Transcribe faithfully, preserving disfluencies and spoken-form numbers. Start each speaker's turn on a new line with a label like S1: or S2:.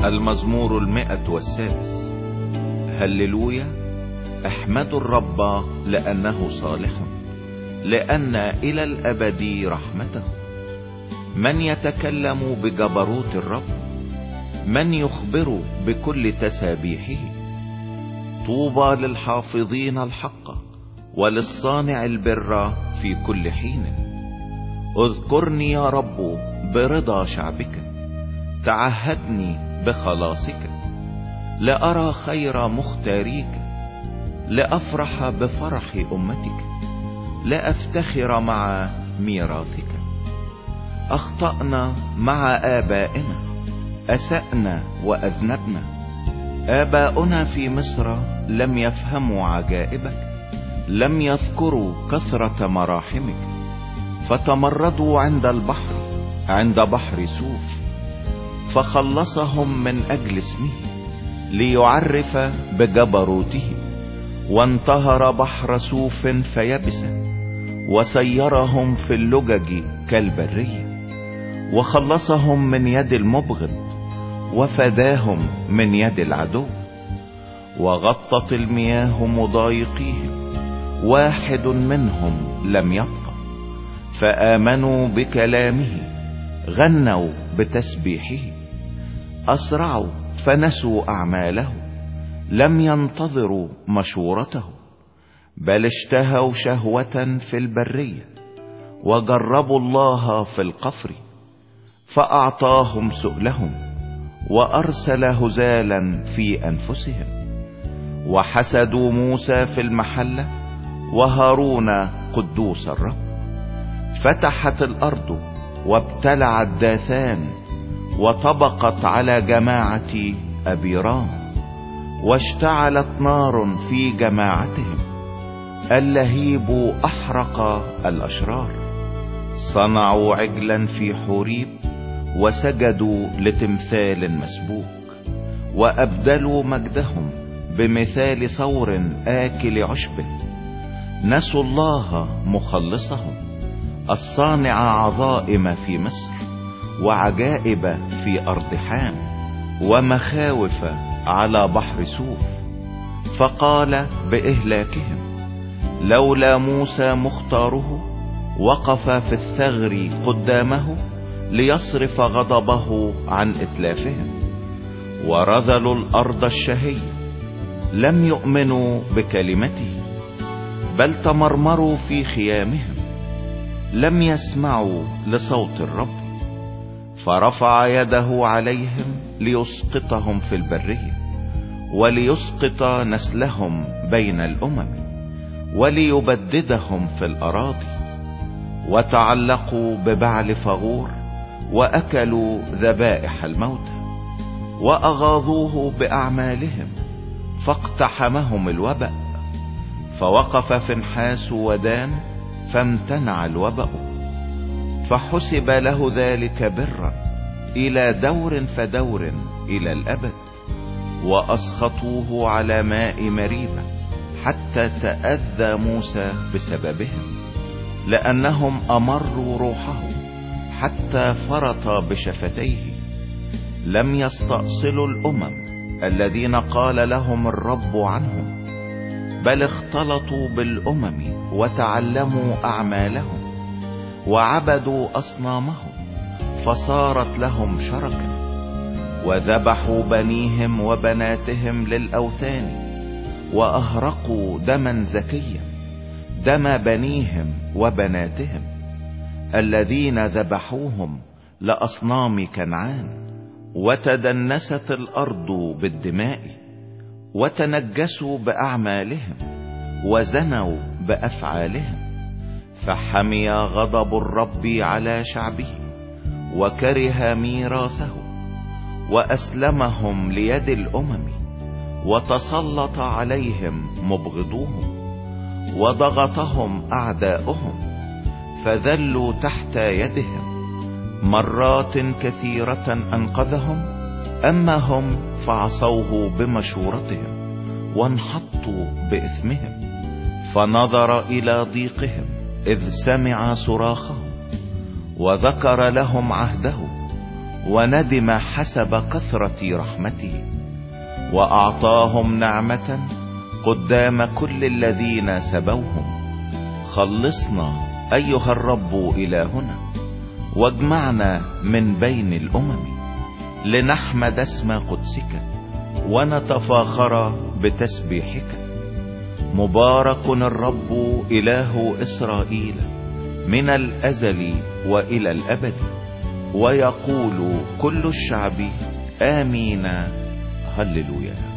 S1: المزمور المئة والسادس. هللويا. احمدوا الرب لأنه صالح، لأن إلى الأبد رحمته. من يتكلم بجبروت الرب؟ من يخبر بكل تسابيحه؟ طوبى للحافظين الحق وللصانع البر في كل حين. اذكرني يا رب برضا شعبك، تعهدني بخلاصك، لأرى خير مختاريك، لأفرح بفرح أمتك، لأفتخر مع ميراثك. أخطأنا مع آبائنا، أسأنا وأذنبنا. آباؤنا في مصر لم يفهموا عجائبك، لم يذكروا كثرة مراحمك، فتمردوا عند البحر، عند بحر سوف، فخلصهم من أجل اسمه ليعرف بجبروته. وانتهر بحر سوف فيبس، وسيرهم في اللجج كالبرية، وخلصهم من يد المبغض، وفداهم من يد العدو. وغطت المياه مضايقيهم، واحد منهم لم يبقى. فآمنوا بكلامه، غنوا بتسبيحه. أسرعوا فنسوا أعماله، لم ينتظروا مشورته، بل اشتهوا شهوة في البرية، وجربوا الله في القفر. فأعطاهم سؤلهم، وأرسل هزالا في أنفسهم. وحسدوا موسى في المحلة، وهارون قدوس الرب. فتحت الأرض وابتلعت داثان، وطبقت على جماعة أبيرام. واشتعلت نار في جماعتهم، اللهيب أحرق الأشرار. صنعوا عجلا في حوريب، وسجدوا لتمثال مسبوك. وأبدلوا مجدهم بمثال ثور آكل عشبه. نسوا الله مخلصهم، الصانع عظائم في مصر، وعجائب في أرض حام، ومخاوف على بحر سوف. فقال بإهلاكهم: لولا موسى مختاره، وقف في الثغر قدامه، ليصرف غضبه عن إتلافهم. ورذلوا الأرض الشهية، لم يؤمنوا بكلمته، بل تمرمروا في خيامهم، لم يسمعوا لصوت الرب. فرفع يده عليهم ليسقطهم في البرية، وليسقط نسلهم بين الأمم، وليبددهم في الأراضي. وتعلقوا ببعل فغور، وأكلوا ذبائح الموتى، وأغاظوه بأعمالهم، فاقتحمهم الوبأ. فوقف فنحاس ودان، فامتنع الوبأ. فحسب له ذلك برا إلى دور فدور إلى الأبد. وأسخطوه على ماء مريبة، حتى تأذى موسى بسببهم، لأنهم أمروا روحه، حتى فرط بشفتيه. لم يستأصلوا الأمم الذين قال لهم الرب عنهم، بل اختلطوا بالأمم وتعلموا أعمالهم، وعبدوا أصنامهم، فصارت لهم شركا. وذبحوا بنيهم وبناتهم للأوثان، وأهرقوا دما زكيا، دم بنيهم وبناتهم الذين ذبحوهم لأصنام كنعان. وتدنست الأرض بالدماء، وتنجسوا بأعمالهم، وزنوا بأفعالهم. فحمي غضب الرب على شعبه، وكره ميراثه، وأسلمهم ليد الأمم، وتسلط عليهم مبغضوهم، وضغطهم أعداؤهم، فذلوا تحت يدهم. مرات كثيرة أنقذهم، أما هم فعصوه بمشورتهم، وانحطوا بإثمهم. فنظر إلى ضيقهم إذ سمع صراخهم، وذكر لهم عهده، وندم حسب كثرة رحمته، وأعطاهم نعمة قدام كل الذين سبوهم. خلصنا أيها الرب إلهنا، واجمعنا من بين الأمم، لنحمد اسم قدسك ونتفاخر بتسبيحك. مبارك الرب إله إسرائيل من الأزل وإلى الأبد. ويقول كل الشعب آمين هللويا.